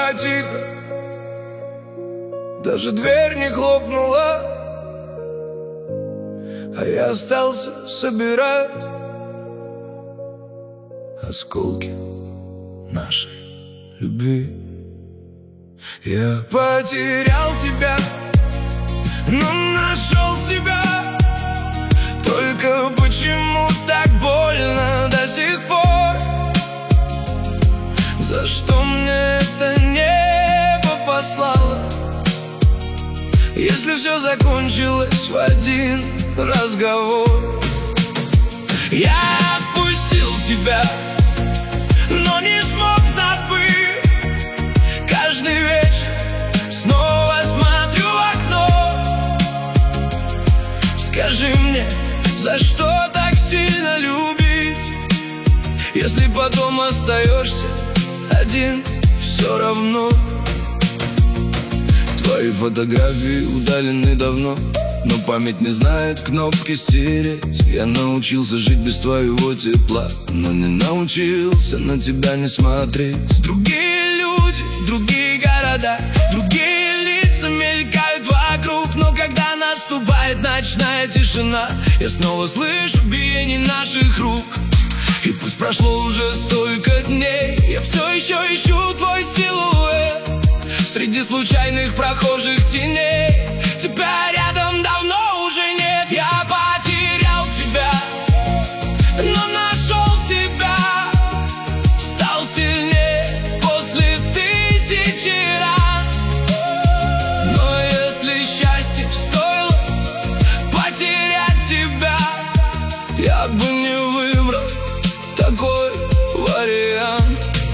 тихо, даже дверь не хлопнула, а я остался собирать осколки нашей любви. Я потерял тебя, но нашел себя. Только почему так больно до сих пор? За что мне это небо послало, если все закончилось в один разговор? Я отпустил тебя, но не смог забыть. Каждый вечер снова смотрю в окно. Скажи мне, за что так сильно любить, если потом остаешься один все равно? Твои фотографии удалены давно, но память не знает кнопки стереть. Я научился жить без твоего тепла, но не научился на тебя не смотреть. Другие люди, другие города, другие лица мелькают вокруг, но когда наступает ночная тишина, я снова слышу биение наших рук. И пусть прошло уже столько дней, я все еще ищу твой силуэт среди случайных прохожих теней. Тебя рядом давно уже нет. Я потерял тебя, но нашел себя. Стал сильнее после тысячи ран. Но если счастье стоило потерять тебя, я бы не выбрал такой вариант.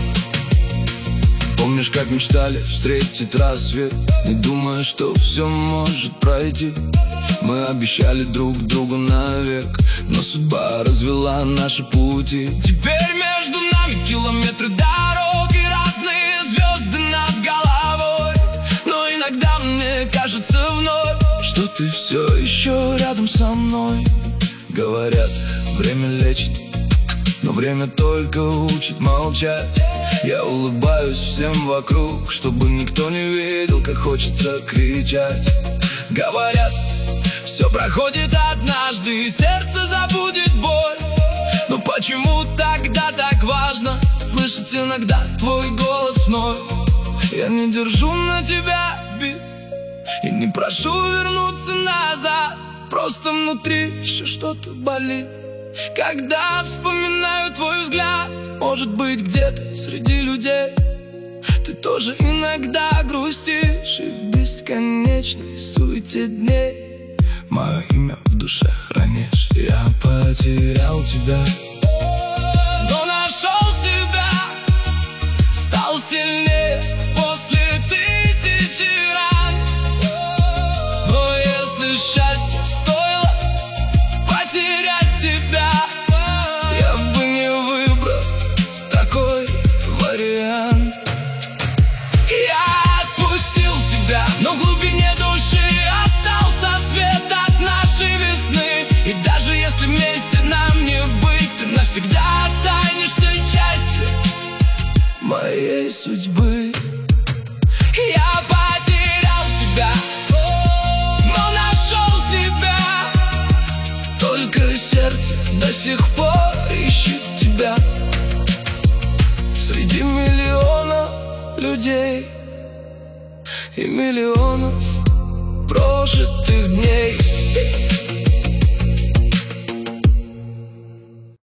Помнишь, как мечтали встретить рассвет, не думая, что все может пройти? Мы обещали друг другу навек, но судьба развела наши пути. Теперь между нами километры дорог и разные звезды над головой. Но иногда мне кажется вновь, что ты все еще рядом со мной. Говорят, время лечит, но время только учит молчать. Я улыбаюсь всем вокруг, чтобы никто не видел, как хочется кричать. Говорят, все проходит однажды, и сердце забудет боль. Но почему тогда так важно слышать иногда твой голос вновь? Я не держу на тебя обид и не прошу вернуться назад. Просто внутри еще что-то болит, когда вспоминаю твой взгляд. Может быть, где-то среди людей ты тоже иногда грустишь, и в бесконечной суете дней мое имя в душе хранишь. Я потерял тебя, но нашел себя. Стал сильнее после тысячи ран. Но если счастье стоило потерять тебя, я бы не выбрал такой вариант. Я отпустил тебя, но в глубине души остался свет от нашей весны. И даже если вместе нам не быть, ты навсегда останешься частью моей судьбы. Я потерял тебя, но нашел себя. Только сердце до сих пор ищет тебя среди миллионов людей и миллионов прожитых дней.